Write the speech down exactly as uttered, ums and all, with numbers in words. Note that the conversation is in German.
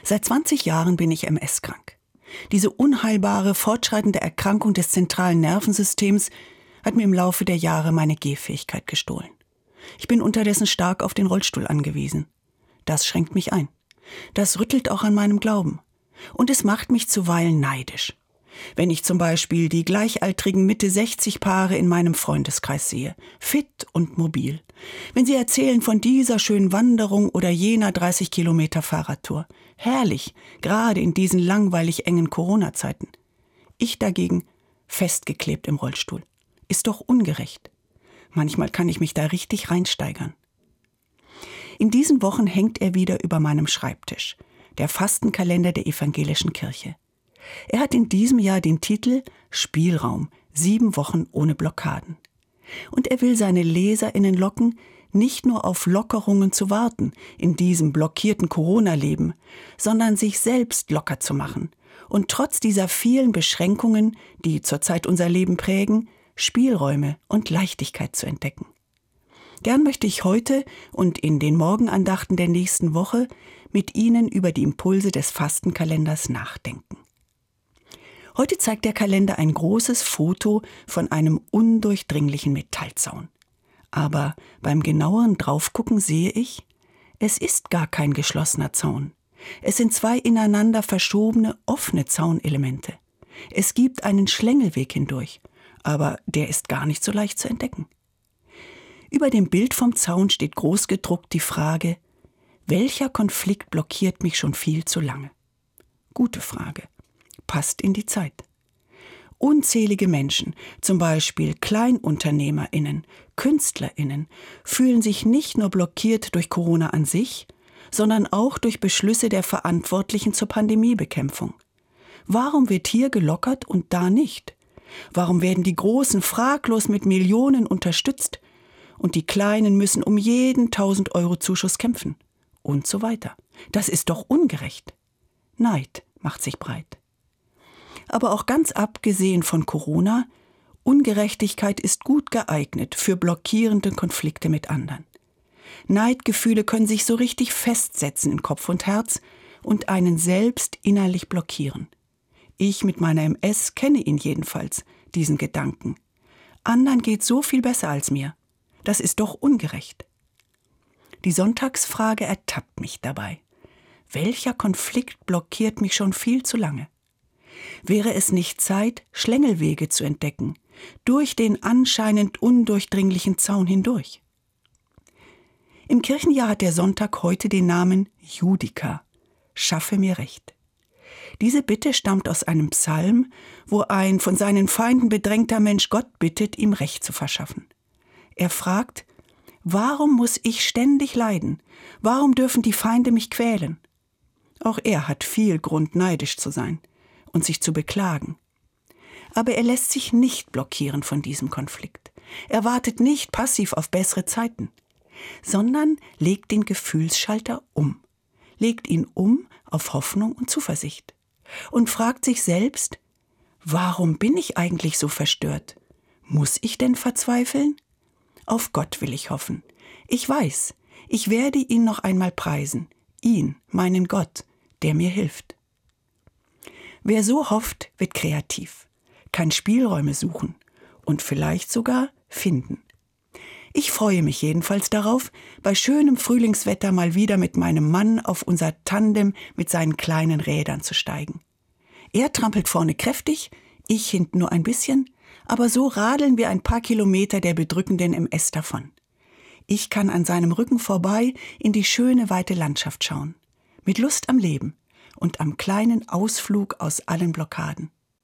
Seit zwanzig Jahren bin ich M S-krank. Diese unheilbare, fortschreitende Erkrankung des zentralen Nervensystems hat mir im Laufe der Jahre meine Gehfähigkeit gestohlen. Ich bin unterdessen stark auf den Rollstuhl angewiesen. Das schränkt mich ein. Das rüttelt auch an meinem Glauben. Und es macht mich zuweilen neidisch. Wenn ich zum Beispiel die gleichaltrigen Mitte sechzig Paare in meinem Freundeskreis sehe, fit und mobil. Wenn sie erzählen von dieser schönen Wanderung oder jener dreißig Kilometer Fahrradtour. Herrlich, gerade in diesen langweilig engen Corona-Zeiten. Ich dagegen festgeklebt im Rollstuhl. Ist doch ungerecht. Manchmal kann ich mich da richtig reinsteigern. In diesen Wochen hängt er wieder über meinem Schreibtisch. Der Fastenkalender der evangelischen Kirche. Er hat in diesem Jahr den Titel Spielraum, sieben Wochen ohne Blockaden. Und er will seine LeserInnen locken, nicht nur auf Lockerungen zu warten in diesem blockierten Corona-Leben, sondern sich selbst locker zu machen und trotz dieser vielen Beschränkungen, die zurzeit unser Leben prägen, Spielräume und Leichtigkeit zu entdecken. Gern möchte ich heute und in den Morgenandachten der nächsten Woche mit Ihnen über die Impulse des Fastenkalenders nachdenken. Heute zeigt der Kalender ein großes Foto von einem undurchdringlichen Metallzaun. Aber beim genaueren Draufgucken sehe ich, es ist gar kein geschlossener Zaun. Es sind zwei ineinander verschobene, offene Zaunelemente. Es gibt einen Schlängelweg hindurch, aber der ist gar nicht so leicht zu entdecken. Über dem Bild vom Zaun steht großgedruckt die Frage, welcher Konflikt blockiert mich schon viel zu lange? Gute Frage. Passt in die Zeit. Unzählige Menschen, zum Beispiel KleinunternehmerInnen, KünstlerInnen, fühlen sich nicht nur blockiert durch Corona an sich, sondern auch durch Beschlüsse der Verantwortlichen zur Pandemiebekämpfung. Warum wird hier gelockert und da nicht? Warum werden die Großen fraglos mit Millionen unterstützt und die Kleinen müssen um jeden tausend Euro Zuschuss kämpfen? Und so weiter. Das ist doch ungerecht. Neid macht sich breit. Aber auch ganz abgesehen von Corona, Ungerechtigkeit ist gut geeignet für blockierende Konflikte mit anderen. Neidgefühle können sich so richtig festsetzen in Kopf und Herz und einen selbst innerlich blockieren. Ich mit meiner M S kenne ihn jedenfalls, diesen Gedanken. Anderen geht so viel besser als mir. Das ist doch ungerecht. Die Sonntagsfrage ertappt mich dabei. Welcher Konflikt blockiert mich schon viel zu lange? Wäre es nicht Zeit, Schlängelwege zu entdecken, durch den anscheinend undurchdringlichen Zaun hindurch? Im Kirchenjahr hat der Sonntag heute den Namen Judika, schaffe mir Recht. Diese Bitte stammt aus einem Psalm, wo ein von seinen Feinden bedrängter Mensch Gott bittet, ihm Recht zu verschaffen. Er fragt, warum muss ich ständig leiden? Warum dürfen die Feinde mich quälen? Auch er hat viel Grund, neidisch zu sein und sich zu beklagen. Aber er lässt sich nicht blockieren von diesem Konflikt. Er wartet nicht passiv auf bessere Zeiten, sondern legt den Gefühlsschalter um, legt ihn um auf Hoffnung und Zuversicht und fragt sich selbst, warum bin ich eigentlich so verstört? Muss ich denn verzweifeln? Auf Gott will ich hoffen. Ich weiß, ich werde ihn noch einmal preisen, ihn, meinen Gott, der mir hilft. Wer so hofft, wird kreativ, kann Spielräume suchen und vielleicht sogar finden. Ich freue mich jedenfalls darauf, bei schönem Frühlingswetter mal wieder mit meinem Mann auf unser Tandem mit seinen kleinen Rädern zu steigen. Er trampelt vorne kräftig, ich hinten nur ein bisschen, aber so radeln wir ein paar Kilometer der bedrückenden M S davon. Ich kann an seinem Rücken vorbei in die schöne weite Landschaft schauen, mit Lust am Leben und am kleinen Ausflug aus allen Blockaden.